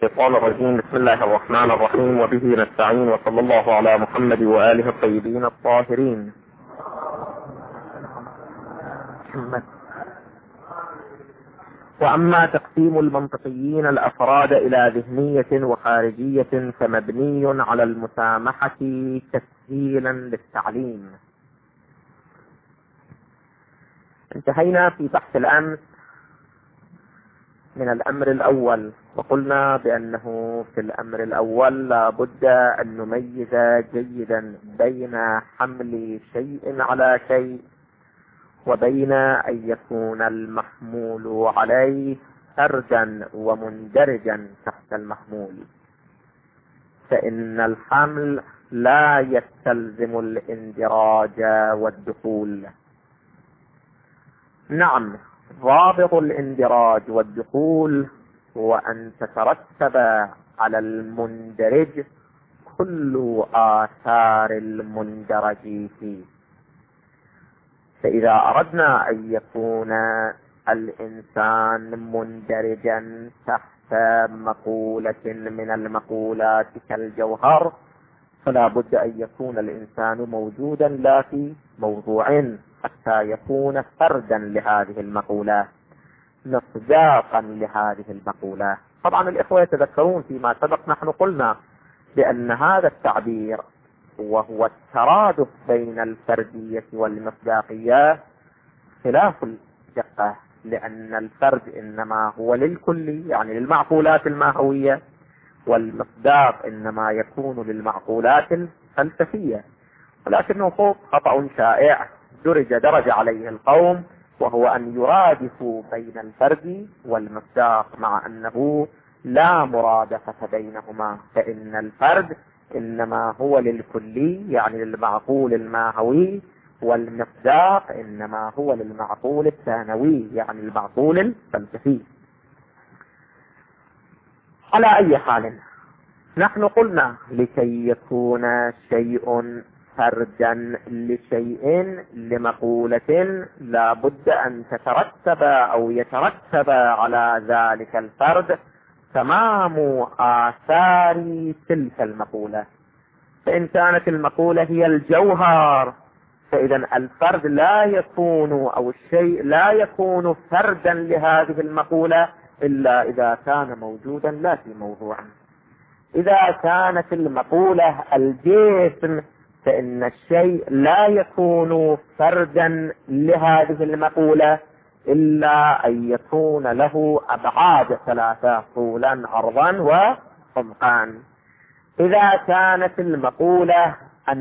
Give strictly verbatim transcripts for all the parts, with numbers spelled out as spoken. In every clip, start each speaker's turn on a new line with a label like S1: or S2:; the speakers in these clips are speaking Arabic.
S1: الشيطان الرجيم. بسم الله الرحمن الرحيم، وبه نستعين، وصلى الله على محمد وآله الطيبين الطاهرين. وأما تقسيم المنطقيين الأفراد إلى ذهنية وخارجية فمبني على المسامحة تسهيلا للتعليم. انتهينا في بحث الأمس من الأمر الأول، وقلنا بأنه في الأمر الأول لا بد أن نميز جيدا بين حمل شيء على شيء وبين أن يكون المحمول عليه فردا ومندرجا تحت المحمول، فإن الحمل لا يستلزم الاندراج والدخول. نعم، ضابط الاندراج والدخول هو أن تترتب على المندرج كل آثار المندرج فيه. فإذا أردنا أن يكون الإنسان مندرجا تحت مقولة من المقولات كالجوهر، فلا بد أن يكون الإنسان موجودا لا في موضوع حتى يكون فردا لهذه المقولة، مصداقا لهذه المقولة. طبعا الإخوة يتذكرون فيما سبق نحن قلنا بأن هذا التعبير وهو الترادف بين الفردية والمصداقية خلاف الدقة، لأن الفرد إنما هو للكل، يعني للمعقولات الماهوية، والمصداق إنما يكون للمعقولات الفلسفية. ولكنه خطأ شائع درج درج عليه القوم، وهو أن يرادفوا بين الفرد والمصداق، مع أنه لا مرادفة بينهما، فإن الفرد إنما هو للكلي، يعني للمعقول الماهوي، والمصداق إنما هو للمعقول الثانوي، يعني المعقول الفلسفي. على أي حال، نحن قلنا لكي يكون شيء فردا لشيء لمقولة لا بد أن تترتب أو يترتب على ذلك الفرد تمام آثار تلك المقولة. فإن كانت المقولة هي الجوهر، فإذا الفرد لا يكون أو الشيء لا يكون فردا لهذه المقولة إلا إذا كان موجودا لا في موضوع. إذا كانت المقولة الجسم، فإن الشيء لا يكون فردا لهذه المقولة إلا أن يكون له أبعاد ثلاثة: طولا، عرضا، وعمقا. إذا كانت المقولة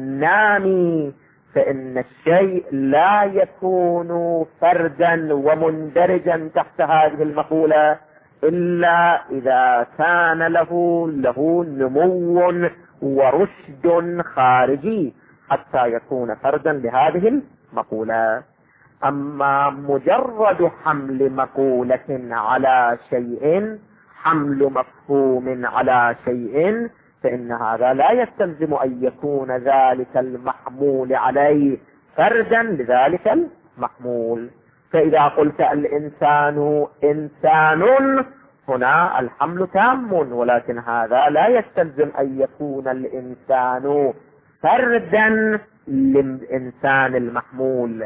S1: النامي، فإن الشيء لا يكون فردا ومندرجا تحت هذه المقولة إلا إذا كان له له نمو ورشد خارجي حتى يكون فردا لهذه المقولة. أما مجرد حمل مقولة على شيء، حمل مفهوم على شيء، فإن هذا لا يستلزم أن يكون ذلك المحمول عليه فردا لذلك المحمول. فإذا قلت الإنسان إنسان، هنا الحمل تام، ولكن هذا لا يستلزم أن يكون الإنسان فردا للإنسان المحمول.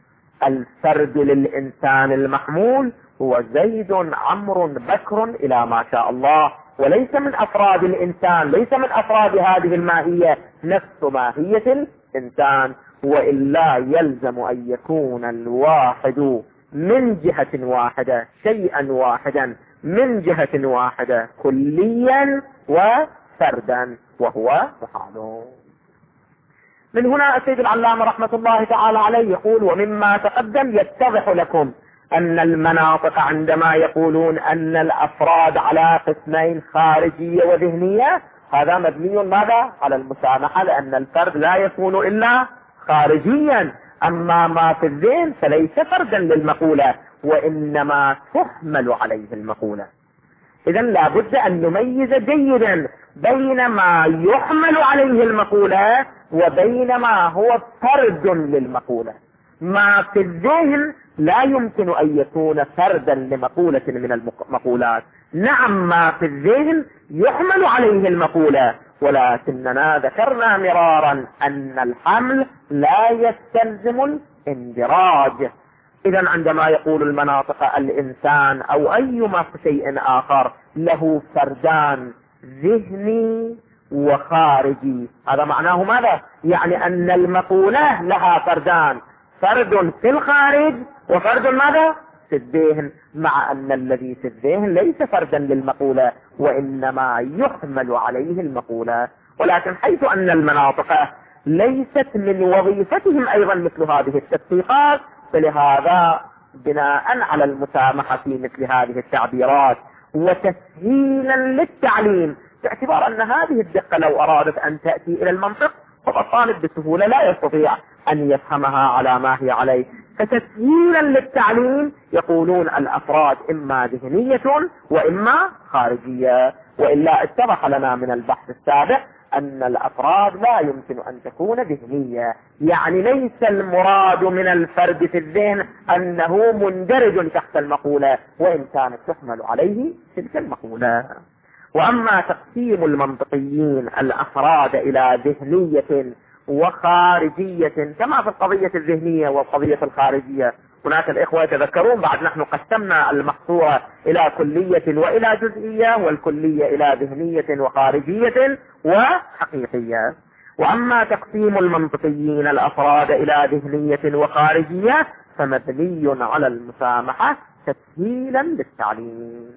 S1: الفرد للإنسان المحمول هو زيد، عمرو، بكر، إلى ما شاء الله، وليس من أفراد الإنسان، ليس من أفراد هذه الماهية نفس ماهية الإنسان. وإلا يلزم أن يكون الواحد من جهة واحدة شيئا واحدا من جهة واحدة كليا وفردا، وهو محال. من هنا السيد العلامة رحمة الله تعالى عليه يقول: ومما تقدم يتضح لكم أن المناطق عندما يقولون أن الأفراد على قسمين: خارجية وذهنية، هذا مبني ماذا؟ على المسامحة، لأن الفرد لا يكون إلا خارجيا، أما ما في الذهن فليس فردا للمقولة، وإنما تحمل عليه المقولة. إذا لا بد أن نميز جيدا بين ما يحمل عليه المقولة وبين ما هو فرد للمقولة. ما في الذهن لا يمكن أن يكون فردا لمقولة من المقولات. نعم، ما في الذهن يحمل عليه المقولة، ولكننا ذكرنا مرارا أن الحمل لا يستلزم الاندراج. إذا عندما يقول المناطق الإنسان أو أي شيء آخر له فردان ذهني وخارجي، هذا معناه ماذا؟ يعني أن المقولة لها فردان، فرد في الخارج وفرد ماذا؟ في الذهن، مع أن الذي في الذهن ليس فردا للمقولة وإنما يحمل عليه المقولة. ولكن حيث أن المناطق ليست من وظيفتهم أيضا مثل هذه التدقيقات، فلهذا بناء على المسامحة في مثل هذه التعبيرات وتسهيلا للتعليم، باعتبار أن هذه الدقة لو أرادت أن تأتي إلى المنطق فالطالب بسهولة لا يستطيع أن يفهمها على ما هي عليه، فتسهيلا للتعليم يقولون الأفراد إما ذهنية وإما خارجية. وإلا اتضح لنا من البحث السابق أن الأفراد لا يمكن أن تكون ذهنية، يعني ليس المراد من الفرد في الذهن أنه مندرج تحت المقولة وإن كانت تحمل عليه تلك المقولة. وأما تقسيم المنطقيين الأفراد إلى ذهنية وخارجية كما في القضية الذهنية والقضية الخارجية، هناك الإخوة يتذكرون بعد نحن قسمنا المحصورة إلى كلية وإلى جزئية، والكلية إلى ذهنية وخارجية وحقيقية. وأما تقسيم المنطقيين الأفراد إلى ذهنية وخارجية فمبني على المسامحة تسهيلا للتعليم،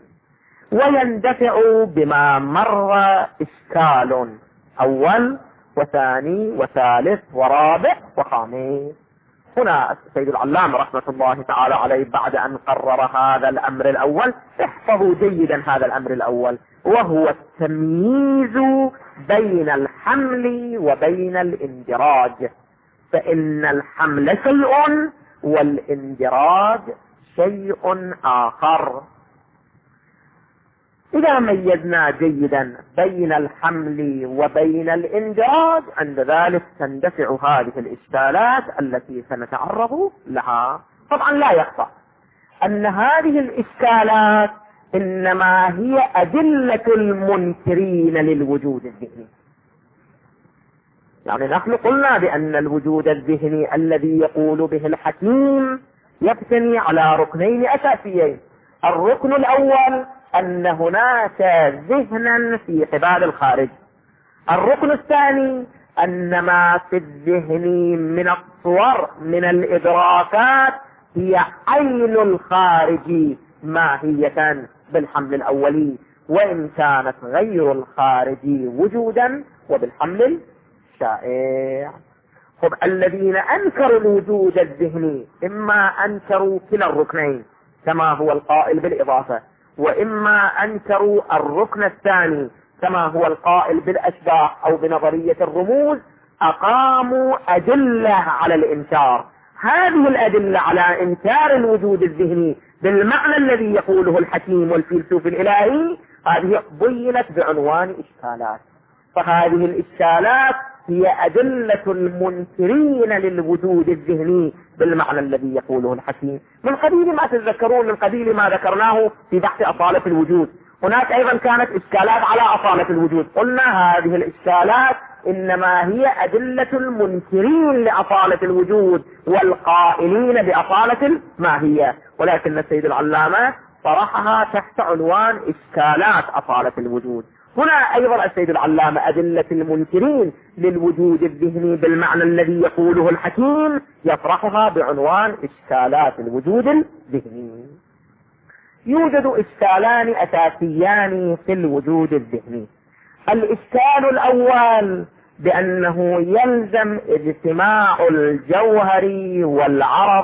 S1: ويندفع بما مر إشكال أول وثاني وثالث ورابع وخامس. هنا السيد العلامة رحمة الله تعالى عليه بعد أن قرر هذا الأمر الأول، احفظوا جيدا هذا الأمر الأول، وهو التمييز بين الحمل وبين الاندراج، فإن الحمل شيء والاندراج شيء آخر. إذا ميزنا جيدا بين الحمل وبين الاندراج عند ذلك تندفع هذه الإشكالات التي سنتعرض لها. طبعا لا يخفى أن هذه الإشكالات إنما هي أدلة المنكرين للوجود الذهني. يعني نحن قلنا بأن الوجود الذهني الذي يقول به الحكيم يبتني على ركنين أساسيين. الركن الأول أن هناك ذهنا في حبال الخارج. الركن الثاني أن ما في الذهن من الصور من الإدراكات هي عين الخارج ماهية بالحمل الأولي، وإن كانت غير الخارج وجودا وبالحمل الشائع. هم الذين أنكروا الوجود الذهني إما أنكروا كلا الركنين كما هو القائل بالإضافة، وإما أنكروا الركن الثاني كما هو القائل بالأشباه أو بنظرية الرموز، أقاموا أدلة على الإنكار. هذه الأدلة على إنكار الوجود الذهني بالمعنى الذي يقوله الحكيم والفيلسوف الإلهي هذه بينت بعنوان إشكالات. فهذه الإشكالات هي أدلة المنكرين للوجود الذهني بالمعنى الذي يقوله الحكيم، من قبيل ما تتذكرون من قبيل ما ذكرناه في بحث أصالة الوجود. هناك أيضا كانت إشكالات على أصالة الوجود، قلنا هذه الإشكالات إنما هي أدلة المنكرين لأصالة الوجود والقائلين بأصالة الماهية، ولكن السيد العلامة طرحها تحت عنوان إشكالات أصالة الوجود. هنا أيضا السيد العلامة أدلة المنكرين للوجود الذهني بالمعنى الذي يقوله الحكيم يطرحها بعنوان إشكالات الوجود الذهني. يوجد إشكالان أساسيان في الوجود الذهني. الإشكال الأول بأنه يلزم اجتماع الجوهر والعرض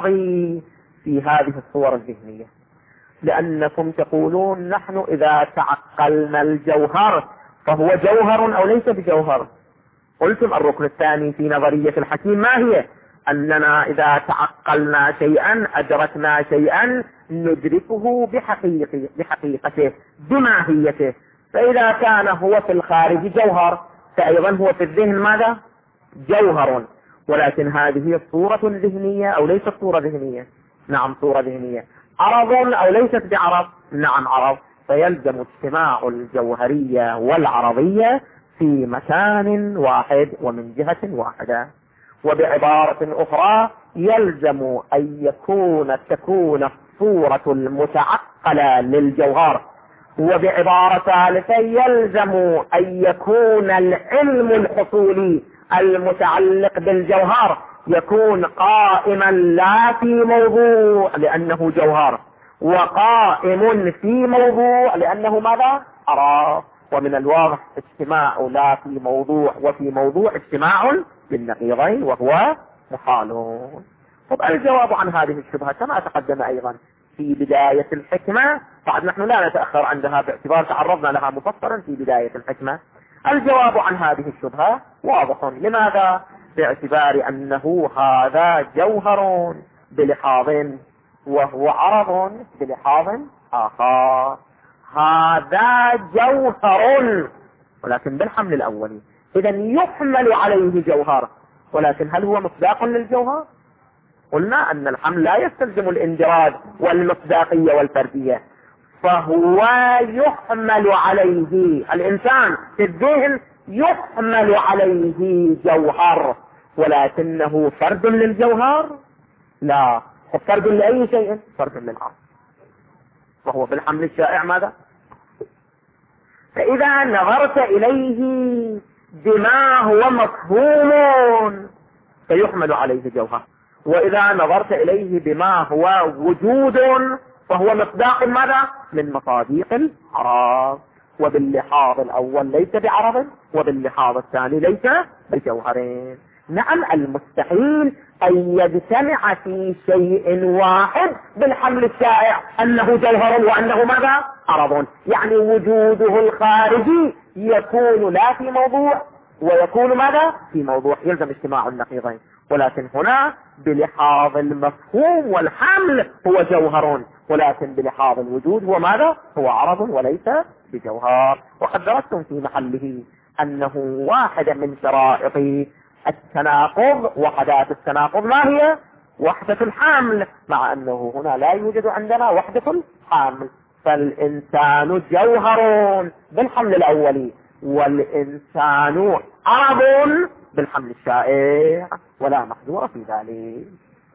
S1: في هذه الصور الذهنية، لأنكم تقولون نحن إذا تعقلنا الجوهر فهو جوهر أو ليس بجوهر. قلتم الركن الثاني في نظرية الحكيم ما هي؟ أننا إذا تعقلنا شيئا أدركنا شيئا ندركه بحقيقة بحقيقته بماهيته، فإذا كان هو في الخارج جوهر فأيضا هو في الذهن ماذا؟ جوهر. ولكن هذه صورة ذهنية أو ليست صورة ذهنية؟ نعم صورة ذهنية. عرض أو ليست بعرض؟ نعم عرض. فيلزم اجتماع الجوهرية والعرضية في مكان واحد ومن جهة واحدة. وبعبارة أخرى يلزم أن يكون تكون الصورة المتعقلة للجوهر. وبعبارة ثالثة يلزم أن يكون العلم الحصولي المتعلق بالجوهر يكون قائما لا في موضوع لأنه جوهر، وقائم في موضوع لأنه ماذا؟ عرض. ومن الواضح اجتماع لا في موضوع وفي موضوع اجتماع بالنقيضين وهو محال. طب الجواب عن هذه الشبهة كما تقدم أيضا في بداية الحكمة، بعد نحن لا نتأخر عندها باعتبار تعرضنا لها مفصلا في بداية الحكمة. الجواب عن هذه الشبهة واضح. لماذا؟ باعتبار أنه هذا جوهر بلحاظ وهو عرض بلحاظ آخر. هذا جوهر ولكن بالحمل الأولي، إذا يحمل عليه جوهر، ولكن هل هو مصداق للجوهر؟ قلنا أن الحمل لا يستلزم الاندراج والمصداقية والفردية، فهو يحمل عليه الإنسان في الذهن يحمل عليه جوهر، ولكنه فرد للجوهر؟ لا، فرد لأي شيء؟ فرد للعرض، وهو بالحمل الشائع ماذا؟ فإذا نظرت إليه بما هو مفهوم فيحمل عليه جوهر، وإذا نظرت إليه بما هو وجود فهو مصداق ماذا؟ من مصاديق العرض. وباللحاظ الأول ليس بعرض، وباللحاظ الثاني ليس بجوهرين. نعم، المستحيل أن يجتمع في شيء واحد بالحمل الشائع أنه جوهر وأنه ماذا؟ عرض، يعني وجوده الخارجي يكون لا في موضوع ويكون ماذا؟ في موضوع، يلزم اجتماع النقيضين. ولكن هنا بلحاظ المفهوم والحمل هو جوهر، ولكن بلحاظ الوجود هو ماذا؟ هو عرض وليس بجوهر. وقد درستم في محله أنه واحدة من شرائط التناقض وحدات التناقض ما هي؟ وحدة الحمل، مع أنه هنا لا يوجد عندنا وحدة الحمل. فالإنسان جوهر بالحمل الأولي، والإنسان عرض بالحمل الشائع، ولا محذور في ذلك.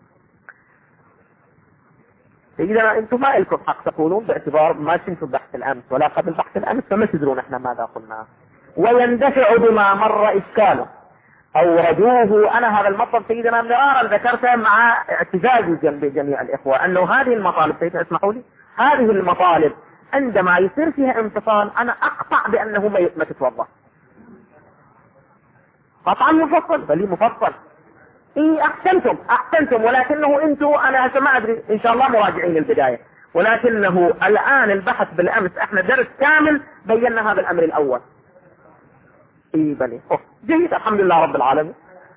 S1: إذا أنتم ما لكم حق تقولون باعتبار ما كنتم بحث الأمس ولا قبل بحث الأمس، فما تدرون احنا ماذا قلنا. ويندفع بما مر إشكاله أوردوه. أنا هذا المطلب سيدنا مرارا ذكرته مع اعتزازي جنب جميع الإخوة أنه هذه المطالب، سيدنا اسمحوا لي، هذه المطالب عندما يصير فيها انفصال أنا أقطع بأنه ما تتوضح قطعا مفصل، بل مفصل. إيه أحسنتم أحسنتم، ولكنه أنتم أنا هسه ما أدري إن شاء الله مراجعين البداية، ولكنه الآن البحث بالأمس احنا درس كامل بينا هذا الأمر الأول. إيه بني أوه. جيد، الحمد لله رب العالمين.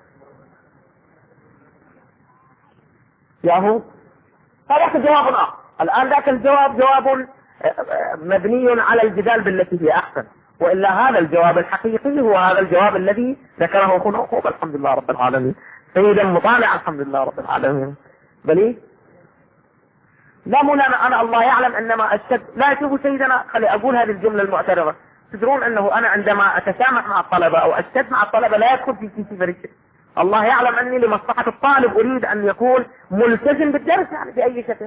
S1: ياهو هذا جواب آخر. الآن ذاك الجواب جواب مبني على الجدال بالتي هي أحسن، وإلا هذا الجواب الحقيقي هو هذا الجواب الذي ذكره أخونا أخوه. الحمد لله رب العالمين. سيدا مطالع الحمد لله رب العالمين. بلي لا مولانا أنا الله يعلم أنما أشتد. لا شوفوا سيدنا، خلي أقول هذه الجملة المعترضة. تدرون أنه أنا عندما أتسامح مع الطلبة أو أشتد مع الطلبة لا يدخل في كيسي فريق. الله يعلم أني لمصلحة الطالب أريد أن يكون ملتزم بالدرس يعني بأي شكل.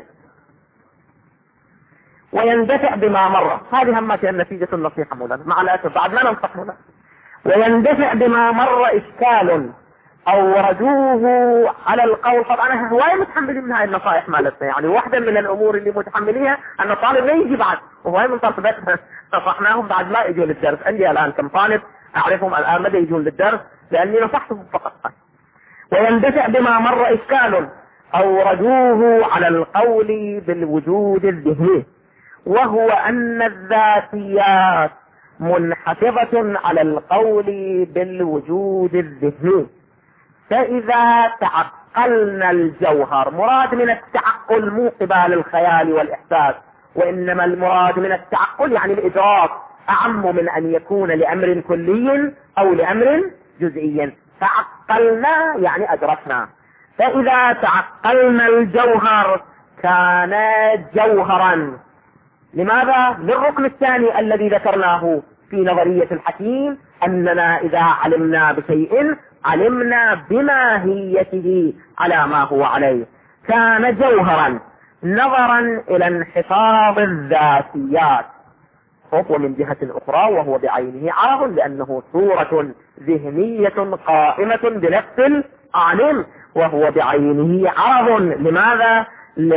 S1: ويندفع بما مر، هذه همات النتيجة النصيحة مولانا مع الأسف بعد ما ننصح مولانا. ويندفع بما مر إشكال أوردوه على القول. طبعا أنا هواية متحملين من هاي النصائح مالتنا، يعني واحدة من الأمور اللي متحمليها أن الطالب لا يجي بعد، وهواية من طالبات نصحناهم بعد ما يجون للدرس. عندي الآن كم طالب أعرفهم الآن مدى يجون للدرس لأني نصحتهم فقط. ويندفع بما مر إشكال أوردوه على القول بالوجود الذهني، وهو أن الذاتيات منحفظة على القول بالوجود الذهني. فإذا تعقلنا الجوهر، مراد من التعقل مو قبال الخيال والإحساس، وإنما المراد من التعقل يعني الإدراك، أعم من أن يكون لأمر كلي أو لأمر جزئي. تعقلنا يعني أدركنا. فإذا تعقلنا الجوهر كان جوهرا، لماذا؟ للركن الثاني الذي ذكرناه في نظرية الحكيم، أننا إذا علمنا بشيء علمنا بماهيته على ما هو عليه. كان جوهرا نظرا إلى انحصار الذاتيات، هو من جهة أخرى وهو بعينه عرض، لأنه صورة ذهنية قائمة بنفس العالم، وهو بعينه عرض. لماذا؟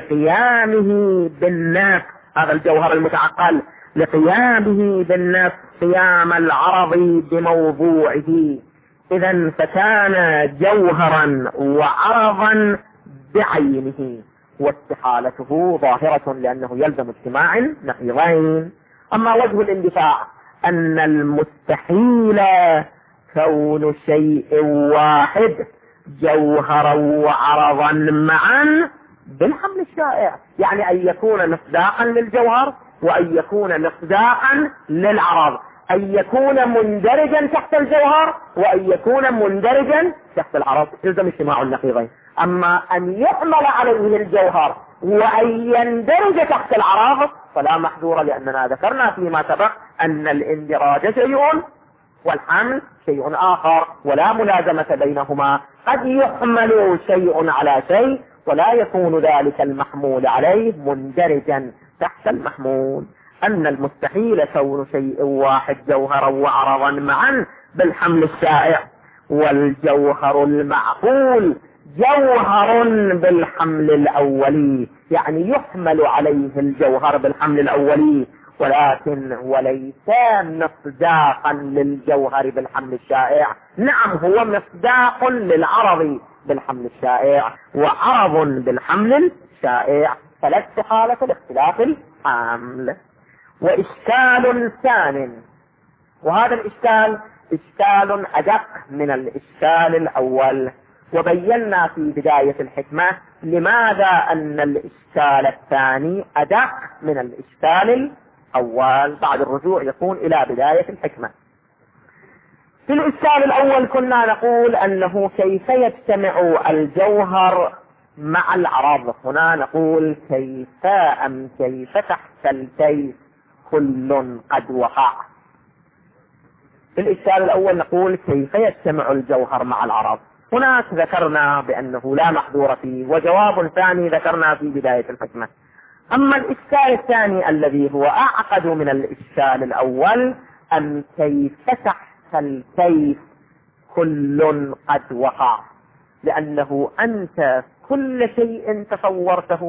S1: لقيامه بالنفس، هذا الجوهر المتعقل، لقيامه بالنفس قيام العرض بموضوعه. إذا فكان جوهرا وعرضا بعينه، واستحالته ظاهرة لأنه يلزم اجتماع نقيضين. أما وجه الاندفاع أن المستحيل كون شيء واحد جوهرا وعرضا معا بالحمل الشائع، يعني أن يكون مصداقا للجوهر وأن يكون مصداقا للعرض، أن يكون مندرجا تحت الجوهر وأن يكون مندرجا تحت العرض، يلزم اجتماع النقيضين. أما أن يحمل عليه الجوهر وأن يندرج تحت العرض فلا محذور، لأننا ذكرنا فيما سبق أن الاندراج شيء والحمل شيء آخر، ولا ملازمة بينهما. قد يحمل شيء على شيء ولا يكون ذلك المحمول عليه مندرجا تحت المحمول. أن المستحيل كون شيء واحد جوهرا وعرضا معا بالحمل الشائع، والجوهر المعقول جوهر بالحمل الأولي، يعني يحمل عليه الجوهر بالحمل الأولي، ولكن وليس مصداقا للجوهر بالحمل الشائع. نعم هو مصداق للعرض بالحمل الشائع وعرض بالحمل الشائع، فلا استحالة لاختلاف الحمل. وإشكال ثان، وهذا الإشكال إشكال أدق من الإشكال الأول، وبينا في بداية الحكمة لماذا أن الإشكال الثاني أدق من الإشكال الأول. بعد الرجوع يكون إلى بداية الحكمة. في الإشكال الأول كنا نقول أنه كيف يجتمع الجوهر مع العرض. هنا نقول كيف أم كيف تحت الكيف كل قد وقع. في الإشكال الأول نقول كيف يجتمع الجوهر مع العرض. هناك ذكرنا بأنه لا محذور فيه، وجواب ثاني ذكرنا في بداية الحكمة. أما الإشكال الثاني الذي هو أعقد من الإشكال الأول، أن كيف تحت الكيف كل قد وقع، لأنه أنت كل شيء تصورته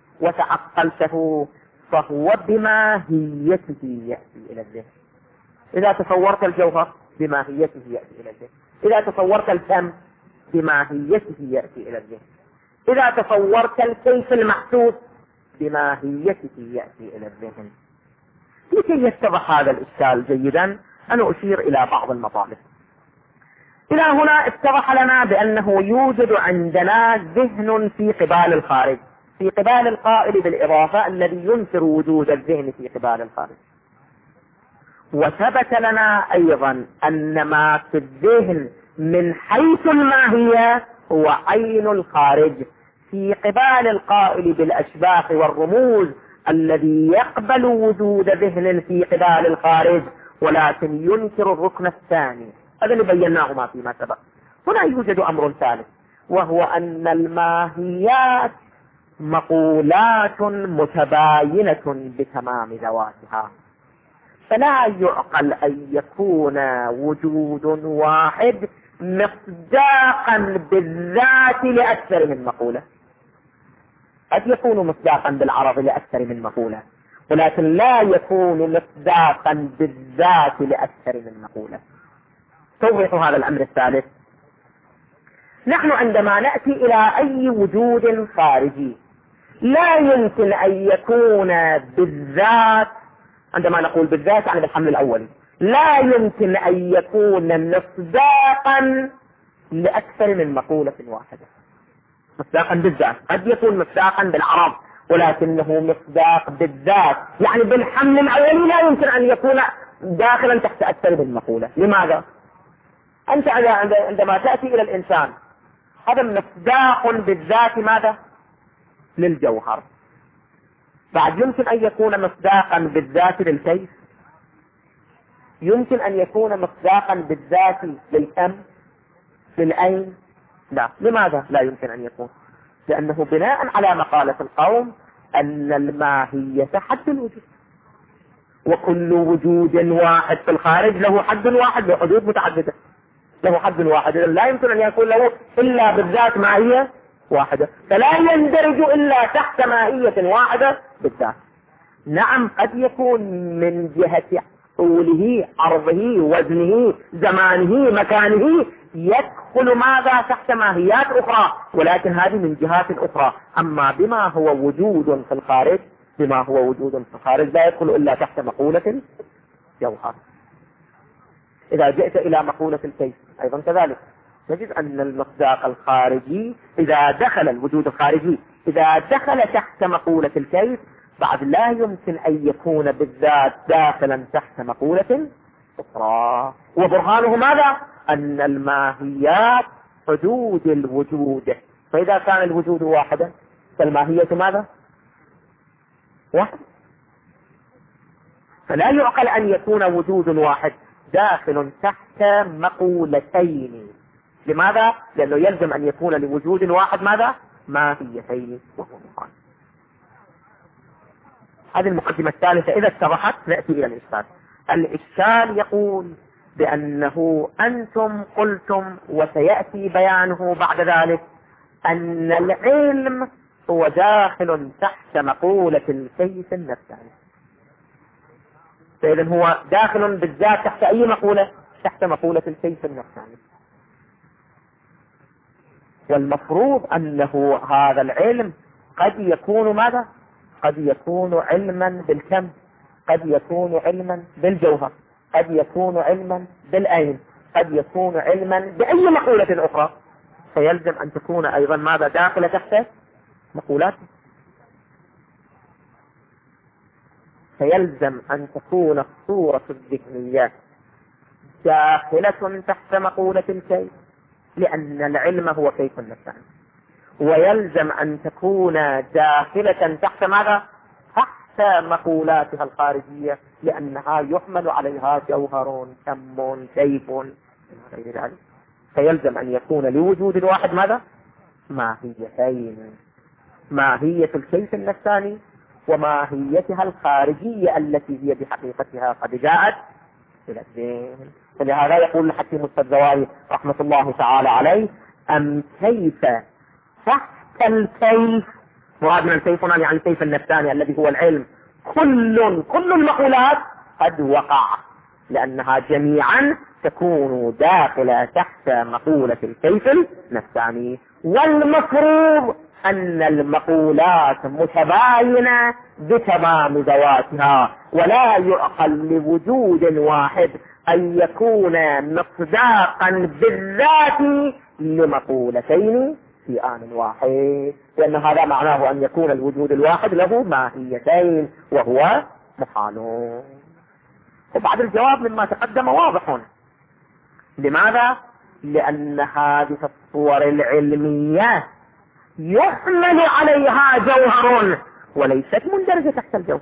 S1: وتعقلته فهو بماهيته يأتي إلى الذهن. إذا تصورت الجوهر بماهيته يأتي إلى الذهن، إذا تصورت الفم بماهيته يأتي إلى الذهن، إذا تصورت الكيف المحسوس بماهيته يأتي إلى الذهن. لكي يتضح هذا الإشكال جيدا أنا أشير إلى بعض المطالب. إلى هنا اتضح لنا بأنه يوجد عندنا ذهن في قبال الخارج، في قبال القائل بالإضافة الذي ينكر وجود الذهن في قبال الخارج. وثبت لنا أيضا أن ما في الذهن من حيث الماهية هو عين الخارج في قبال القائل بالأشباح والرموز الذي يقبل وجود ذهن في قبال الخارج ولكن ينكر الركن الثاني. هذا اللي بيناه ما فيما سبق. هنا يوجد أمر ثالث، وهو أن الماهيات مقولات متباينة بتمام ذواتها، فلا يعقل أن يكون وجود واحد مصداقا بالذات لأكثر من مقولة. قد يكون مصداقا بالعرض لأكثر من مقولة، ولكن لا يكون مصداقا بالذات لأكثر من مقولة. توضيح هذا الأمر الثالث، نحن عندما نأتي إلى أي وجود خارجي لا يمكن أن يكون بالذات، عندما نقول بالذات يعني بالحمل الأولي، لا يمكن أن يكون مصداقا لأكثر من مقولة واحدة. مصداقا بالذات قد يكون مصداقا بالعرض ولكنه مصداق بالذات، يعني بالحمل الأولي لا يمكن أن يكون داخلا تحت أكثر من مقولة. لماذا؟ أنت عندما تأتي إلى الإنسان هذا مصداق بالذات ماذا؟ للجوهر. بعد يمكن أن يكون مصداقا بالذات للكيف، يمكن أن يكون مصداقا بالذات للكم للأين. لا، لماذا لا يمكن أن يكون؟ لأنه بناء على مقالة القوم أن الماهية حد الوجود، وكل وجود واحد في الخارج له حد واحد، له حدود متعددة، له حد واحد، لا يمكن أن يكون له إلا بالذات ماهية واحدة، فلا يندرج إلا تحت ماهية واحدة بالذات. نعم، قد يكون من جهة طوله، عرضه، وزنه، زمانه، مكانه، يدخل ماذا تحت ماهيات أخرى، ولكن هذه من جهات أخرى. أما بما هو وجود في الخارج، بما هو وجود في الخارج لا يدخل إلا تحت مقولة جوهر. إذا جئت إلى مقولة الكيف أيضا كذلك، نجد أن المصداق الخارجي إذا دخل الوجود الخارجي إذا دخل تحت مقولة الكيف بعد لا يمكن أن يكون بالذات داخلا تحت مقولة أخرى. وبرهانه ماذا؟ أن الماهيات حدود الوجود، فإذا كان الوجود واحدا فالماهية ماذا؟ واحد. فلا يعقل أن يكون وجود واحد داخل تحت مقولتين. لماذا؟ لأنه يلزم أن يكون لوجود واحد ماذا؟ ماهيتين وهو برهان. هذه المقدمة الثالثة. إذا اتضحت نأتي إلى الإشكال. الإشكال يقول بأنه أنتم قلتم، وسيأتي بيانه بعد ذلك، أن العلم هو داخل تحت مقولة الكيف النفساني. فإذا هو داخل بالذات تحت أي مقولة؟ تحت مقولة الكيف النفساني. والمفروض أنه هذا العلم قد يكون ماذا؟ قد يكون علما بالكم، قد يكون علما بالجوهر، قد يكون علما بالأين، قد يكون علما بأي مقولة أخرى، فيلزم أن تكون أيضا ماذا؟ داخلة تحت مقولات. فيلزم أن تكون الصورة الذهنية داخلة تحت مقولة الكيف، لأن العلم هو كيف النفساني. ويلزم أن تكون داخلة تحت ماذا؟ تحت مقولاتها الخارجية، لأنها يحمل عليها جوهر، كم، كيف، غير ذلك. فيلزم أن يكون لوجود واحد ماذا؟ ماهيتين، ماهية الكيف النفساني وماهيتها الخارجية التي هي بحقيقتها قد جاءت إلى الذهن. فلهذا يقول الحكيم السبزواري رحمة الله تعالى عليه: أم كيف تحت الكيف، مراد من الكيف هنا يعني الكيف النفساني الذي هو العلم، كل كل المقولات قد وقع، لأنها جميعا تكون داخلة تحت مقولة الكيف النفساني. والمفروض أن المقولات متباينة بتمام ذواتها، ولا يعقل لوجود واحد أن يكون مصداقا بالذات لمقولتين في آن واحد، لأن هذا معناه أن يكون الوجود الواحد له ماهيتين وهو محال. وبعد الجواب مما تقدم واضح. لماذا؟ لأن هذه الصور العلمية يحمل عليها جوهر وليست مندرجة تحت الجوهر.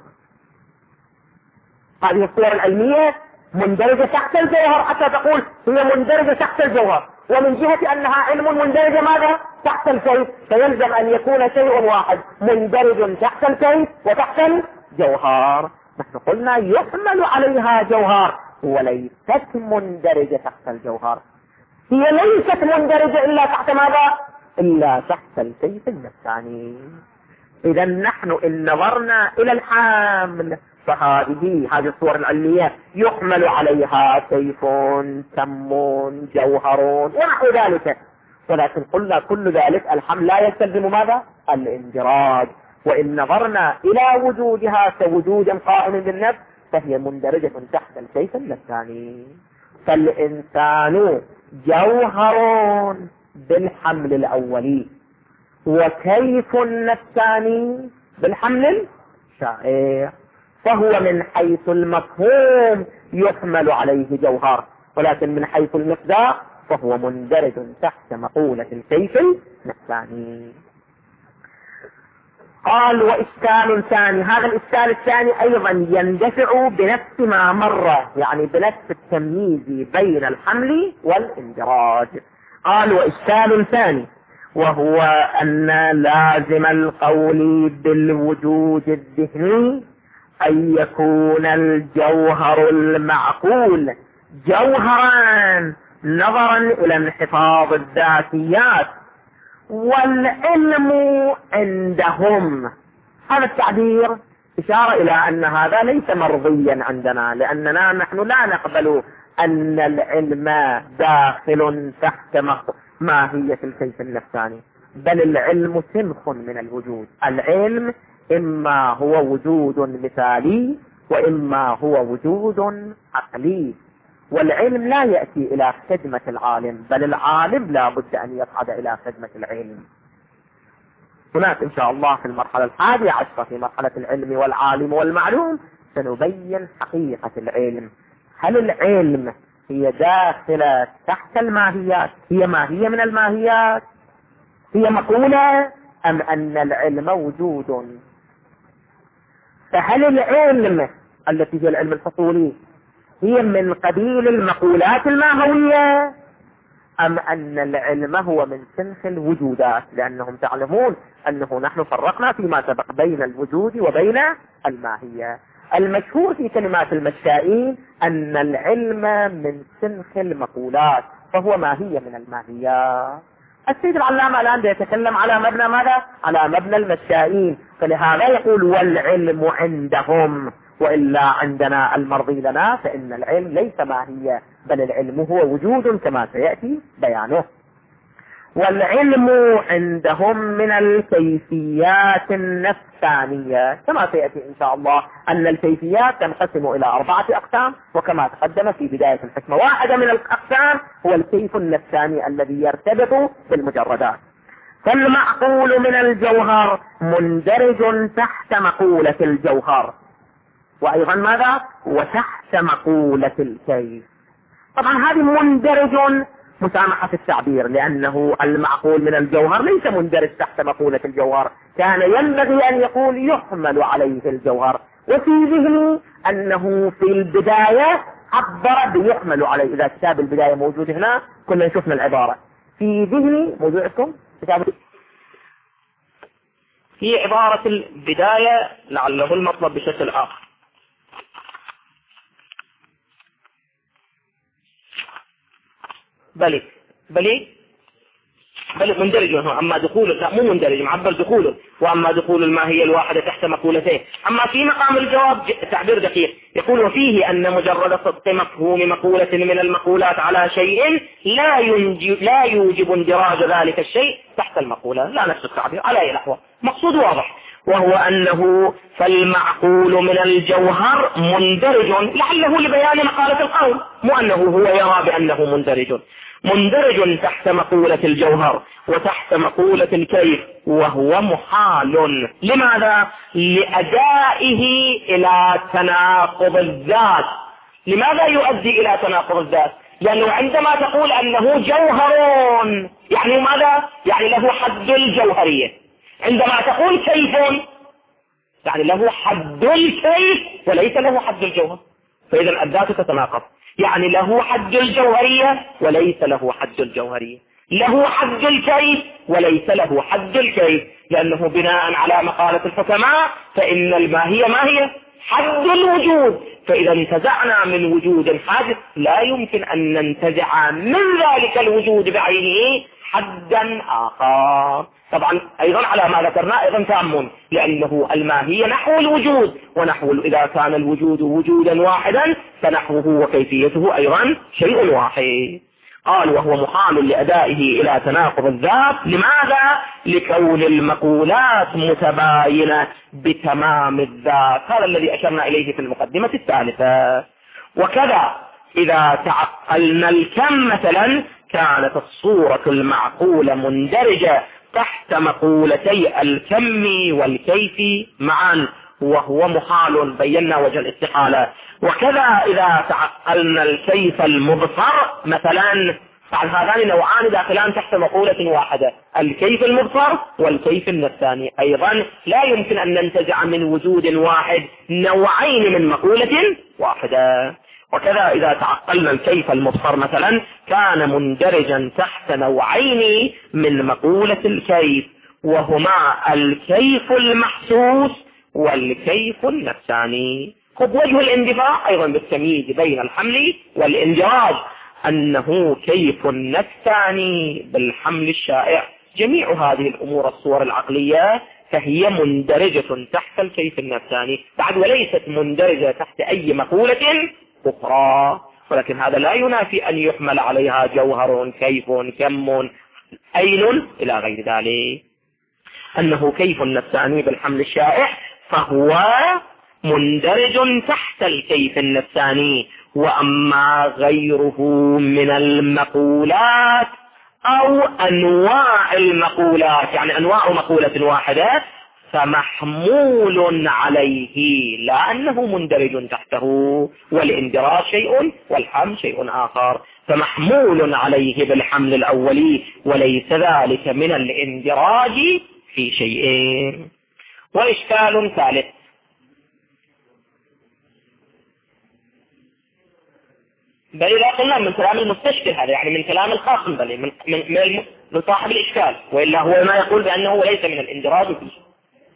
S1: هذه الصور العلمية مندرجة تحت الجوهر، حتى تقول هي مندرجة تحت الجوهر، ومن جهة أنها علم مندرجة ماذا؟ تحت الكيف، فيلزم أن يكون شيء واحد مندرج تحت الكيف وتحت الجوهر. نحن قلنا يحمل عليها جوهر وليست مندرجة تحت الجوهر. هي ليست مندرجة إلا تحت ماذا؟ إلا تحت الكيف النفساني. إذا نحن إن نظرنا إلى الحامل فهذه هذه الصور العلمية يحمل عليها كيف، كم، جوهر ونحو ذلك، ولكن قلنا كل ذلك الحمل لا يستلزم ماذا؟ الاندراج. وإن نظرنا إلى وجودها كوجود قائم بالنفس فهي مندرجة تحت الكيف النفساني. فالإنسان جوهر بالحمل الأولي، وكيف النفساني بالحمل الشائع، فهو من حيث المفهوم يحمل عليه جوهر، ولكن من حيث المصداق فهو مندرج تحت مقولة الكيف النفساني. قال وإشكال ثاني، هذا الإشكال الثاني أيضا يندفع بنفس ما مر، يعني بنفس التمييز بين الحمل والاندراج. قال وإشكال ثاني وهو أن لازم القول بالوجود الذهني أن يكون الجوهر المعقول جوهرا نظرا إلى انحفاظ الذاتيات، والعلم عندهم. هذا التعبير إشارة إلى أن هذا ليس مرضيا عندنا، لأننا نحن لا نقبل أن العلم داخل تحت ماهية الكيف النفساني، بل العلم سنخ من الوجود. العلم إما هو وجود مثالي وإما هو وجود عقلي، والعلم لا يأتي إلى خدمة العالم، بل العالم لا بد أن يصعد إلى خدمة العلم. هناك إن شاء الله في المرحلة الحادية عشرة في مرحلة العلم والعالم والمعلوم سنبين حقيقة العلم. هل العلم هي داخلة تحت الماهيات، هي ماهية من الماهيات، هي مقولة، أم أن العلم وجود؟ فهل العلم التي هي العلم الفصولي هي من قبيل المقولات الماهوية، أم أن العلم هو من سنخ الوجودات؟ لأنهم تعلمون أنه نحن فرقنا فيما سبق بين الوجود وبين الماهية. المشهور في كلمات المشائين أن العلم من سنخ المقولات، فهو ماهية من الماهيات. السيد العلامة الآن يتكلم على مبنى ماذا؟ على مبنى المشائين، فلهذا يقول والعلم عندهم، وإلا عندنا المرضي لنا فإن العلم ليس ماهية، بل العلم هو وجود كما سيأتي بيانه. والعلم عندهم من الكيفيات النفسانية، كما سيأتي إن شاء الله أن الكيفيات تنقسم إلى أربعة أقسام، وكما تقدم في بداية الحكمة واحدة من الأقسام هو الكيف النفساني الذي يرتبط بالمجردات. فالمعقول من الجوهر مندرج تحت مقولة الجوهر، وأيضا ماذا؟ وتحت مقولة الكيف. طبعا هذه مندرج مسامحة التعبير، لأنه المعقول من الجوهر ليس مندرج تحت مقولة الجوهر، كان ينبغي أن يقول يحمل عليه الجوهر، وفي ذهني أنه في البداية عبر بيحمل عليه. إذا كتاب البداية موجود هنا كنا شفنا العبارة في ذهني، موجود عندكم كتاب في عبارة البداية لعله المطلب بشكل آخر. بلي بلي بلي مندرج هو، أما دخوله لا مو مندرج، معبر دخوله، وأما دخول الماهية الواحدة تحت مقولتين. أما في مقام الجواب تعبير دقيق يقول وفيه أن مجرد صدق مفهوم مقولة من المقولات على شيء لا يوجب, لا يوجب اندراج ذلك الشيء تحت المقولة. لا نفس التعبير على أي نحو، مقصود واضح، وهو أنه فالمعقول من الجوهر مندرج، لعله لبيان مقالة القول، مو أنه هو يرى بأنه مندرج، مندرج تحت مقولة الجوهر وتحت مقولة الكيف، وهو محال. لماذا؟ لأدائه إلى تناقض الذات. لماذا يؤدي إلى تناقض الذات؟ لأنه عندما تقول أنه جوهر يعني ماذا؟ يعني له حد الجوهرية. عندما تقول كيف يعني له حد الكيف وليس له حد الجوهر، فإذا الذات تتناقض. يعني له حد الجوهرية وليس له حد الجوهرية، له حد الكيف وليس له حد الكيف، لأنه بناء على مقالة الحكماء فإن الماهية ما هي؟ حد الوجود. فإذا انتزعنا من وجود حادث لا يمكن أن ننتزع من ذلك الوجود بعينه حدا آخر. طبعا أيضا على ما ذكرنا أيضا تأمل، لأنه الماهية نحو الوجود، ونحو إذا كان الوجود وجودا واحدا فنحوه وكيفيته أيضا شيء واحد. قال وهو محال لأدائه إلى تناقض الذات. لماذا؟ لكون المقولات متباينة بتمام الذات، هذا الذي أشرنا إليه في المقدمة الثالثة. وكذا إذا تعقلنا الكم مثلا كانت الصورة المعقولة مندرجة تحت مقولتي الكم والكيف معا، وهو محال، بينا وجه الاستحالة. وكذا إذا تعقلنا الكيف المبصر مثلا بعد هذان نوعان داخلان تحت مقولة واحدة، الكيف المبصر والكيف النفساني. أيضا لا يمكن أن ننتزع من وجود واحد نوعين من مقولة واحدة. وكذا إذا تعقلنا الكيف المبصر مثلا كان مندرجا تحت نوعين من مقولة الكيف، وهما الكيف المحسوس والكيف النفساني. خذ وجه الاندفاع أيضا بالتمييز بين الحمل والاندراج، أنه كيف نفساني بالحمل الشائع. جميع هذه الأمور الصور العقلية فهي مندرجة تحت الكيف النفساني بعد، وليست مندرجة تحت أي مقولة أخرى. ولكن هذا لا ينافي أن يحمل عليها جوهر، كيف، كم، أين إلى غير ذلك. أنه كيف نفساني بالحمل الشائع فهو مندرج تحت الكيف النفساني. وأما غيره من المقولات أو أنواع المقولات، يعني أنواع مقولة واحدة، فمحمول عليه، لا أنه مندرج تحته، والاندراج شيء والحمل شيء آخر، فمحمول عليه بالحمل الأولي وليس ذلك من الاندراج في شيئين. وإشكال ثالث، بل إذا قلنا من كلام المستشكل هذا، يعني من كلام الخاصم، بل من, من, من, من صاحب الإشكال، وإلا هو ما يقول بأنه ليس من الاندراج فيه.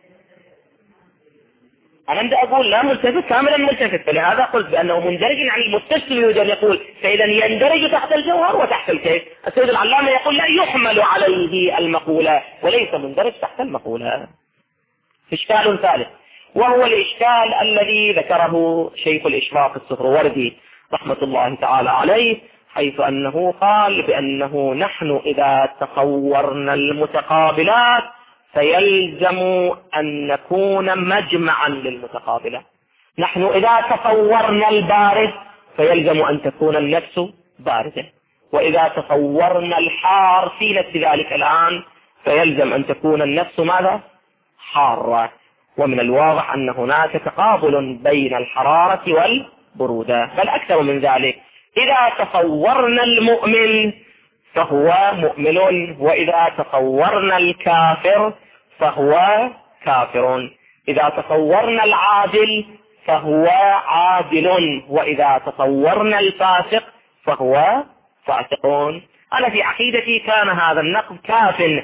S1: أنا بدي أقول لا ملتفت كاملا ملتفت، فلهذا قلت بأنه مندرج عن المستشكل يريد أن يقول فإذا يندرج تحت الجوهر وتحت الكيف. السيد العلامة يقول لا، يحمل عليه المقولة وليس مندرج تحت المقولة. إشكال ثالث، وهو الإشكال الذي ذكره شيخ الإشراف السهروردي رحمة الله تعالى عليه، حيث أنه قال بأنه نحن إذا تصورنا المتقابلات فيلزم أن نكون مجمعا للمتقابلات. نحن إذا تصورنا البارد فيلزم أن تكون النفس باردة، وإذا تصورنا الحار في نفس ذلك الآن فيلزم أن تكون النفس ماذا؟ حارة. ومن الواضح أن هناك تقابل بين الحرارة والبرودة، بل أكثر من ذلك. إذا تصورنا المؤمن فهو مؤمن، وإذا تصورنا الكافر فهو كافر، إذا تصورنا العادل فهو عادل، وإذا تصورنا الفاسق فهو فاسق. أنا في عقيدتي كان هذا النقد كاف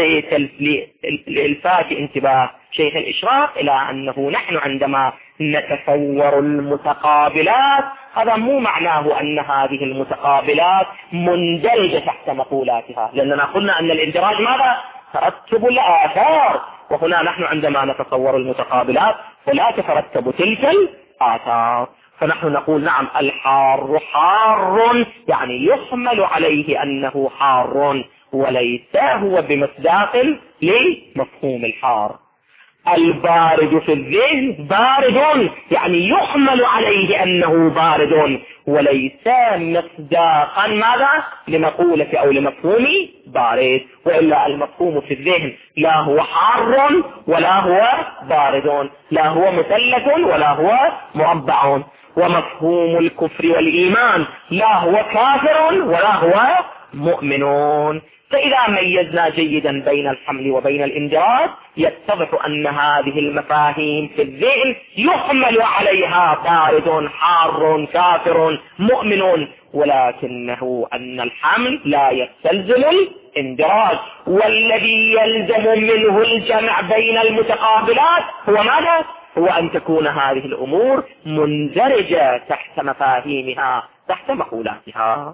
S1: لإلفات انتباه شيخ الإشراف إلى أنه نحن عندما نتصور المتقابلات هذا مو معناه أن هذه المتقابلات مندرجة تحت مقولاتها، لأننا قلنا أن الاندراج ماذا؟ ترتب الآثار، وهنا نحن عندما نتصور المتقابلات فلا تترتب تلك الآثار. فنحن نقول نعم الحار حار، يعني يحمل عليه أنه حار وليس هو بمصداق لمفهوم الحار. البارد في الذهن بارد، يعني يحمل عليه أنه بارد وليس مصداقا ماذا؟ لمقولة أو لمفهوم بارد. وإلا المفهوم في الذهن لا هو حار ولا هو بارد، لا هو مثلث ولا هو مربع. ومفهوم الكفر والإيمان لا هو كافر ولا هو مؤمنون. فإذا ميزنا جيدا بين الحمل وبين الاندراج يتضح أن هذه المفاهيم في الذهن يحمل عليها بارد حار كافر مؤمن، ولكنه أن الحمل لا يستلزم الاندراج، والذي يلزم منه الجمع بين المتقابلات هو ماذا؟ هو أن تكون هذه الأمور مندرجة تحت مفاهيمها، تحت مقولاتها.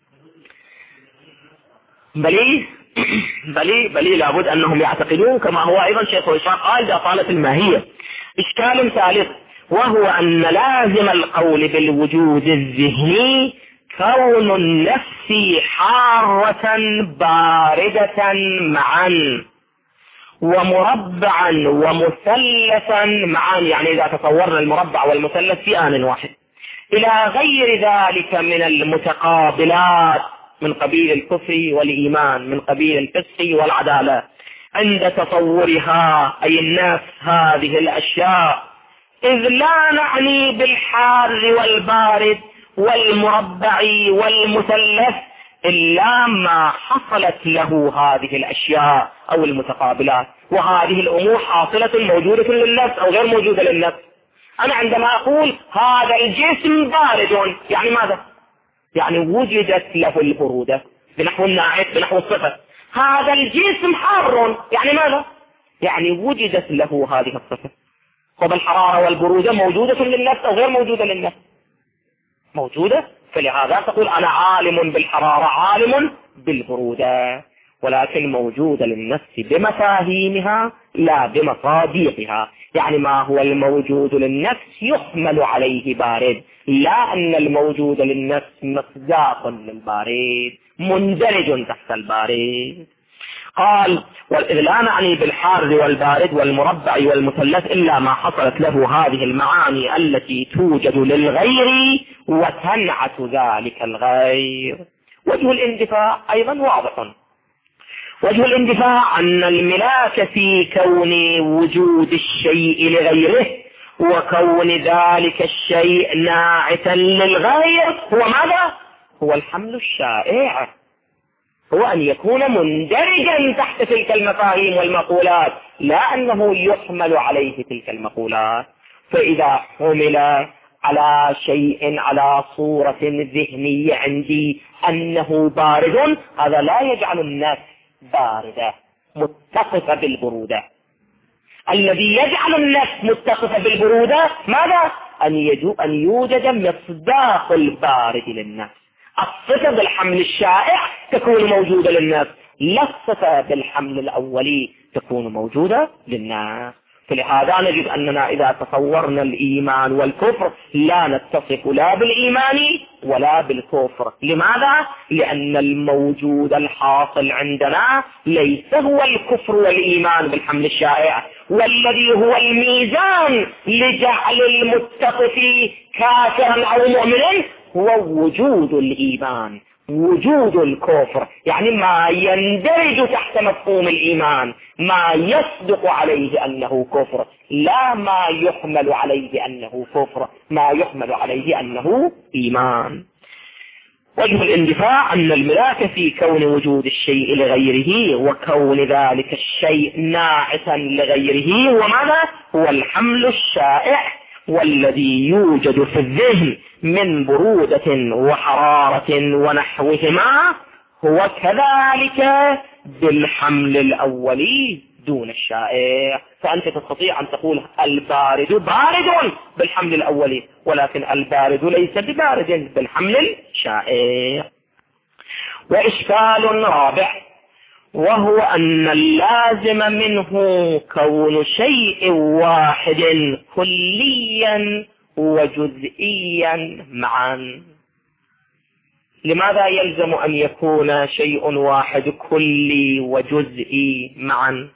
S1: بلي بلي بلي لابد أنهم يعتقدون كما هو أيضا شيخ الإشراف قال بأصالة الماهية. إشكال ثالث، وهو أن لازم القول بالوجود الذهني كون النفس حارة باردة معا ومربعا ومثلثا معا، يعني إذا تصورنا المربع والمثلث في آن واحد، إلى غير ذلك من المتقابلات من قبيل الكفر والإيمان، من قبيل الفسق والعدالة. عند تصورها أي النفس هذه الأشياء، إذ لا نعني بالحار والبارد والمربع والمثلث إلا ما حصلت له هذه الأشياء أو المتقابلات، وهذه الأمور حاصلة موجودة للنفس أو غير موجودة للنفس. أنا عندما أقول هذا الجسم بارد، يعني ماذا؟ يعني وجدت له البرودة بنحو الناعت بنحو الصفة. هذا الجسم حار، يعني ماذا؟ يعني وجدت له هذه الصفة. طب الحرارة والبرودة موجودة للنفس أو غير موجودة للنفس؟ موجودة. فلهذا تقول أنا عالم بالحرارة عالم بالبرودة، ولكن موجودة للنفس بمفاهيمها لا بمصادقها. يعني ما هو الموجود للنفس يحمل عليه بارد، لا أن الموجود للنفس مصداق للبارد مندرج تحت البارد. قال وإذ لا نعني بالحار والبارد والمربع والمثلث إلا ما حصلت له هذه المعاني التي توجد للغير وتنعت ذلك الغير. وجه الاندفاع أيضا واضح. وجه الاندفاع أن الملاك في كون وجود الشيء لغيره وكون ذلك الشيء ناعتا للغير هو ماذا؟ هو الحمل الشائع، هو أن يكون مندرجا تحت تلك المفاهيم والمقولات، لا أنه يحمل عليه تلك المقولات. فإذا حمل على شيء على صورة ذهنية عندي أنه بارد، هذا لا يجعل النفس باردة متصفة بالبرودة. الذي يجعل النفس متصفة بالبرودة ماذا؟ أن, أن يوجد مصداق البارد للنفس. الصفة بالحمل الشائع تكون موجودة للنفس، لا الصفة بالحمل الأولي تكون موجودة للنفس. فلهذا نجد أننا إذا تصورنا الإيمان والكفر لا نتصف لا بالإيمان ولا بالكفر. لماذا؟ لأن الموجود الحاصل عندنا ليس هو الكفر والإيمان بالحمل الشائع، والذي هو الميزان لجعل المتصف كافرا أو مؤمنا هو وجود الإيمان وجود الكفر. يعني ما يندرج تحت مفهوم الإيمان، ما يصدق عليه أنه كفر، لا ما يحمل عليه أنه كفر، ما يحمل عليه أنه إيمان. وجه الاندفاع أن الملاك في كون وجود الشيء لغيره وكون ذلك الشيء ناعتا لغيره وماذا؟ هو الحمل الشائع والذي يوجد في الذهن من برودة وحرارة ونحوهما هو كذلك بالحمل الأولي دون الشائع. فأنت تستطيع أن تقول البارد بارد بالحمل الأولي، ولكن البارد ليس ببارد بالحمل الشائع. وإشكال رابع وهو أن اللازم منه كون شيء واحد كليا وجزئيا معا. لماذا يلزم أن يكون شيء واحد كلي وجزئي معا؟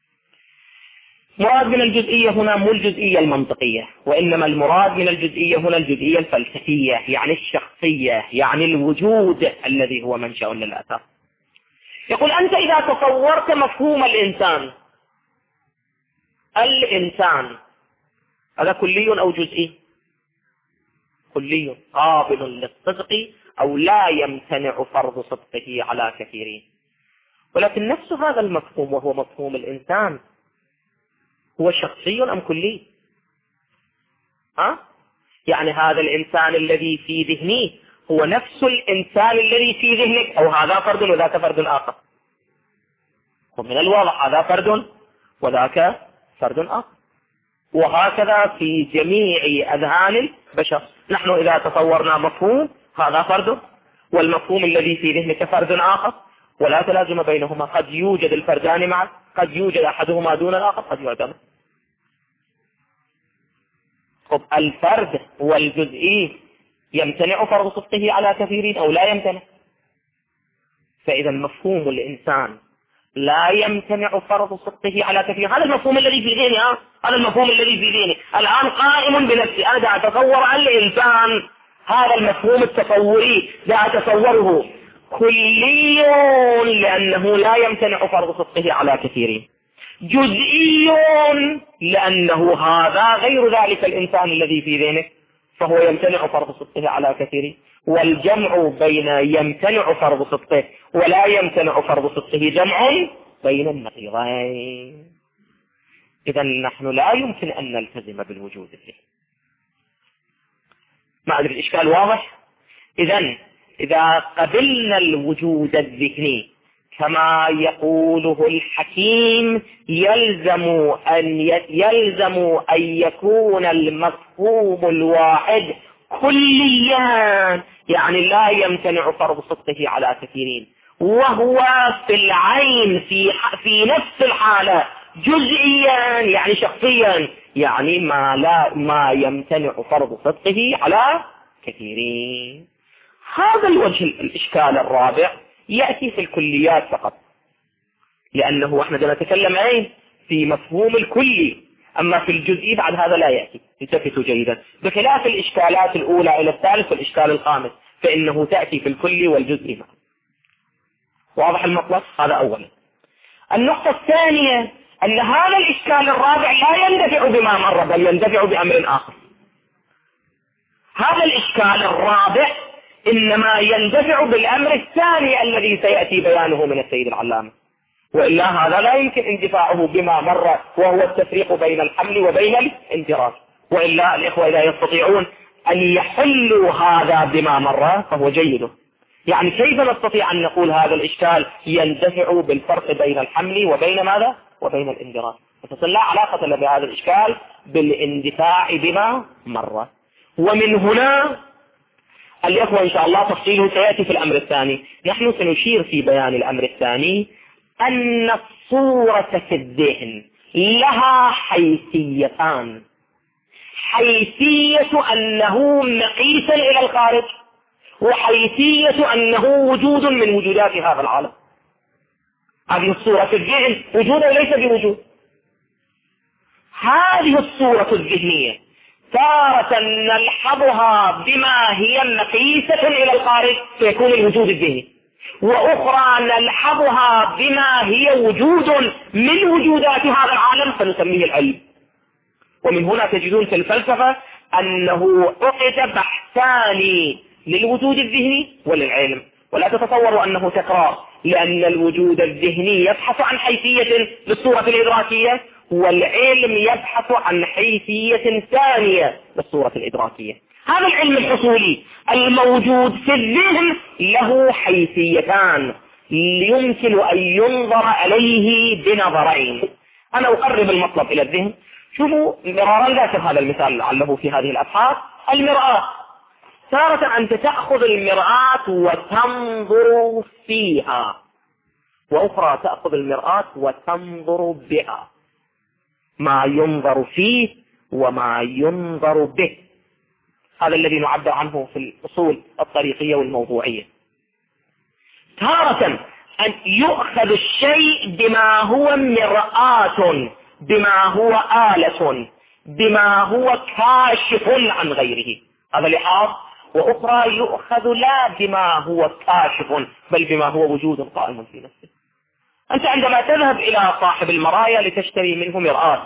S1: مراد من الجزئية هنا مو الجزئية المنطقية، وإنما المراد من الجزئية هنا الجزئية الفلسفية، يعني الشخصية، يعني الوجود الذي هو منشأ للأثر. يقول أنت إذا تصورت مفهوم الإنسان، الإنسان هذا كلي أو جزئي؟ كلي قابل للصدق أو لا يمتنع فرض صدقه على كثيرين. ولكن نفس هذا المفهوم وهو مفهوم الإنسان هو شخصي أم كلي؟ ها؟ يعني هذا الإنسان الذي في ذهني هو نفس الإنسان الذي في ذهنك، أو هذا فرد وذاك فرد آخر؟ ومن الواضح هذا فرد وذاك فرد آخر، وهكذا في جميع أذهان البشر. نحن إذا تصورنا مفهوم هذا فرد، والمفهوم الذي في ذهنك فرد آخر، ولا تلازم بينهما. قد يوجد الفردان معا، قد يوجد أحدهما دون الآخر، قد يعدم. طب الفرد والجزئي يمتنع فرض صدقه على كثيرين أو لا يمتنع؟ فإذا مفهوم الإنسان لا يمتنع فرض صدقه على كثير. هذا المفهوم الذي في ذهني، هذا المفهوم الذي في ذهني الآن قائم بنفسي. أنا دا أتصور الإنسان، هذا المفهوم التصوري دا أتصوره كلي لأنه لا يمتنع فرض صدقه على كثيرين، جزئي لأنه هذا غير ذلك الإنسان الذي في ذهنك فهو يمتنع فرض صدقه على كثيرين. والجمع بين يمتنع فرض صدقه ولا يمتنع فرض صدقه جمع بين النقيضين. إذا نحن لا يمكن أن نلتزم بالوجود الذهني. ما أدري الإشكال واضح؟ إذا إذا قبلنا الوجود الذهني كما يقوله الحكيم يلزم أن يلزم أن يكون المفهوم الواحد كليا، يعني لا يمتنع فرض صدقه على كثيرين، وهو في العين في في نفس الحالة جزئيا يعني شخصيا، يعني ما لا ما يمتنع فرض صدقه على كثيرين. هذا الوجه الإشكال الرابع يأتي في الكليات فقط، لأنه احنا نتكلم ايه في مفهوم الكلي، أما في الجزئي بعد هذا لا يأتي. انتبهوا جيدا، بخلاف الإشكالات الأولى إلى الثالث والإشكال الخامس فإنه تأتي في الكلي والجزئي معا. واضح المطلب؟ هذا أولا. النقطة الثانية أن هذا الإشكال الرابع لا يندفع بما مر بل يندفع بأمر آخر. هذا الإشكال الرابع إنما يندفع بالأمر الثاني الذي سيأتي بيانه من السيد العلامة، وإلا هذا لا يمكن اندفاعه بما مر وهو التفريق بين الحمل وبين الاندراج. وإلا الإخوة إذا يستطيعون أن يحلوا هذا بما مر فهو جيد. يعني كيف نستطيع أن نقول هذا الإشكال يندفع بالفرق بين الحمل وبين ماذا؟ وبين الاندراج. فتصل لا علاقة بهذا الإشكال بالاندفاع بما مر. ومن هنا الإخوة إن شاء الله تفصيله سيأتي في الأمر الثاني. نحن سنشير في بيان الأمر الثاني أن الصورة في الذهن لها حيثيتان: حيثية أنه مقيسا إلى الخارج، وحيثية أنه وجود من وجودات هذا العالم. هذه الصورة في الذهن وجود وليس بوجود. هذه الصورة الذهنية تارة نلحظها بما هي مقيسة إلى الخارج فيكون الوجود الذهني، وأخرى نلحظها بما هي وجود من وجودات هذا العالم فنسميه العلم. ومن هنا تجدون في الفلسفة أنه عقد بحثان للوجود الذهني وللعلم، ولا تتصوروا أنه تكرار، لأن الوجود الذهني يبحث عن حيثية للصورة الإدراكية، والعلم يبحث عن حيثية ثانية للصورة الإدراكية. هذا العلم الحصولي الموجود في الذهن له حيثيتان يمكن أن ينظر إليه بنظرين. أنا أقرب المطلب إلى الذهن. شوفوا مرارا ذكر هذا المثال لعله في هذه الأبحاث. المرآة، تارة أنت تأخذ المرآة وتنظر فيها، وأخرى تأخذ المرآة وتنظر بها. ما ينظر فيه وما ينظر به، هذا الذي نعبر عنه في الأصول الطريقية والموضوعية. تارة أن يؤخذ الشيء بما هو مرآة، بما هو آلة، بما هو كاشف عن غيره، هذا لحاظ. وأخرى يؤخذ لا بما هو كاشف بل بما هو وجود قائم في نفسه. أنت عندما تذهب إلى صاحب المرايا لتشتري منه مرآة،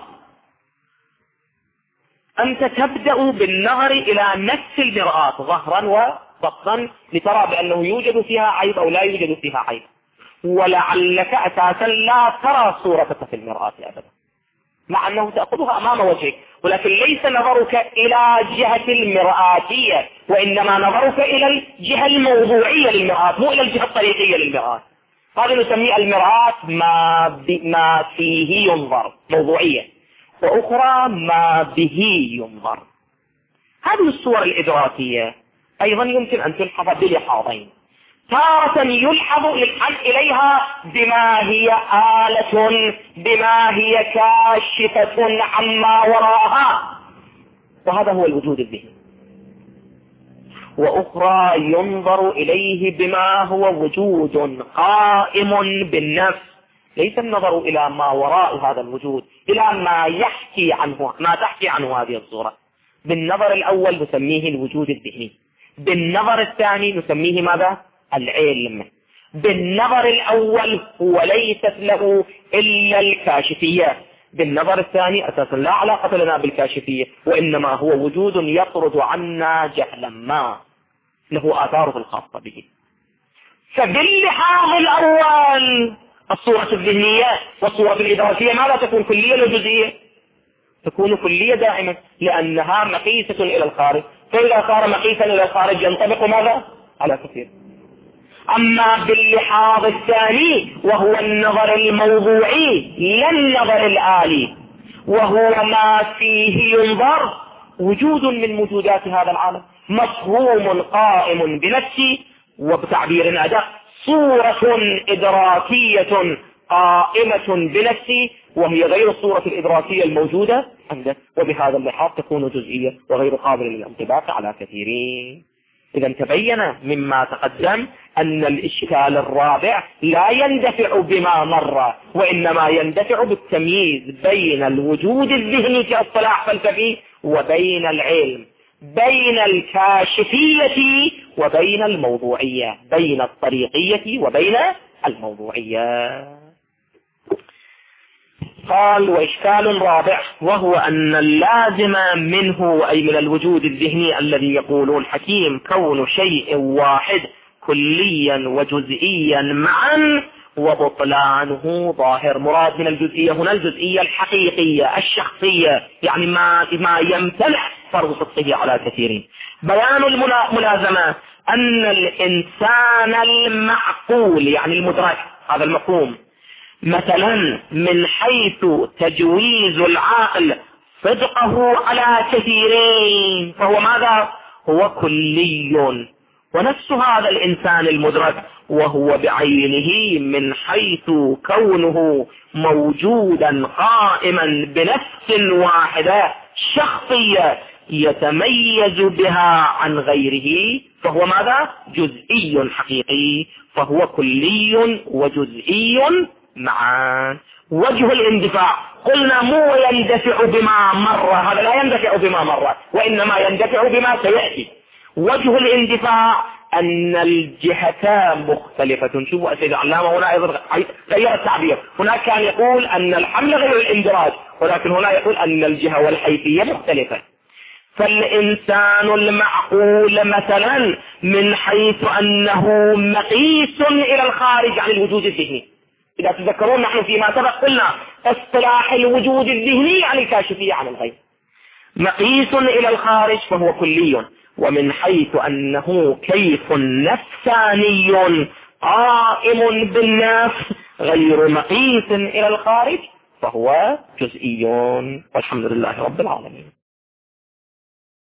S1: أنت تبدأ بالنظر إلى نفس المرآة ظهرا وبطنا لترى بأنه يوجد فيها عيب أو لا يوجد فيها عيب، ولعلك أساسا لا ترى صورتك في المرآة أبدا، مع أنه تأخذها أمام وجهك، ولكن ليس نظرك إلى جهة المرآتية، وإنما نظرك إلى الجهة الموضوعية للمرآة، مو إلى الجهة الطريقية للمرآة. هذا نسميه المرآة ما, ما فيه ينظر، موضوعية، وأخرى ما به ينظر. هذه الصور الإدراكية أيضا يمكن أن تلحظ بلحاظين. تارة يلحظ إليها بما هي آلة، بما هي كاشفة عما وراءها، وهذا هو الوجود الذهني. وأخرى ينظر إليه بما هو وجود قائم بالنفس، ليس النظر إلى ما وراء هذا الوجود، إلى ما يحكي عنه، ما تحكي عنه هذه الصورة. بالنظر الأول نسميه الوجود الذهني، بالنظر الثاني نسميه ماذا؟ العلم. بالنظر الأول هو ليست له إلا الكاشفية، بالنظر الثاني أساسا لا علاقة لنا بالكاشفية، وإنما هو وجود يطرد عنا جهلا ما.
S2: له آثاره الخاصة به. فباللحاظ الأول الصورة الذهنية والصورة الإدراكية ماذا تكون، كلية ولا جزئية؟ تكون كلية دائما لأنها مقيسة إلى الخارج، فإذا صار مقيسا إلى الخارج ينطبق ماذا؟ على كثير. أما باللحاظ الثاني وهو النظر الموضوعي لا النظر الآلي، وهو ما فيه ينظر وجود من وجودات هذا العالم، مفهوم قائم بنفسه، وبتعبير أدق صورة إدراكية قائمة بنفسه وهي غير الصورة الإدراكية الموجودة عندك، وبهذا اللحاظ تكون جزئية وغير قابلة للانطباق على كثيرين. إذا تبين مما تقدم أن الإشكال الرابع لا يندفع بما مر، وإنما يندفع بالتمييز بين الوجود الذهني كاصطلاح فلسفي وبين العلم، بين الكاشفية وبين الموضوعية، بين الطريقية وبين الموضوعية. قال: وإشكال رابع وهو أن اللازم منه أي من الوجود الذهني الذي يقوله الحكيم كون شيء واحد كليا وجزئيا معا وبطلانه ظاهر. مراد من الجزئية هنا الجزئية الحقيقية الشخصية، يعني ما, ما يمتنع فرض صدقه على كثيرين. بيان الملازمة أن الإنسان المعقول يعني المدرك، هذا المفهوم، مثلا من حيث تجويز العقل صدقه على كثيرين فهو ماذا؟ هو كلي. ونفس هذا الإنسان المدرك وهو بعينه من حيث كونه موجودا قائما بنفس واحدة شخصية يتميز بها عن غيره فهو ماذا؟ جزئي حقيقي، فهو كلي وجزئي معا. وجه الاندفاع قلنا مو يندفع بما مر، هذا لا يندفع بما مر وإنما يندفع بما سيأتي. وجه الاندفاع أن الجهتان مختلفة. شوفوا أسيد العلامة هنا أيضا غير التعبير، هناك كان يقول أن الحمل غير الاندراج، ولكن هنا يقول أن الجهة والحيثية مختلفة. فالإنسان المعقول مثلا من حيث أنه مقيس إلى الخارج عن الوجود الذهني. إذا تذكرون نحن فيما سبق قلنا اصطلاح الوجود الذهني عن الكاشفية عن الغيب، مقيس إلى الخارج فهو كلي، ومن حيث أنه كيف نفساني قائم بالنفس غير مقيس إلى الخارج فهو جزئي. والحمد لله رب العالمين.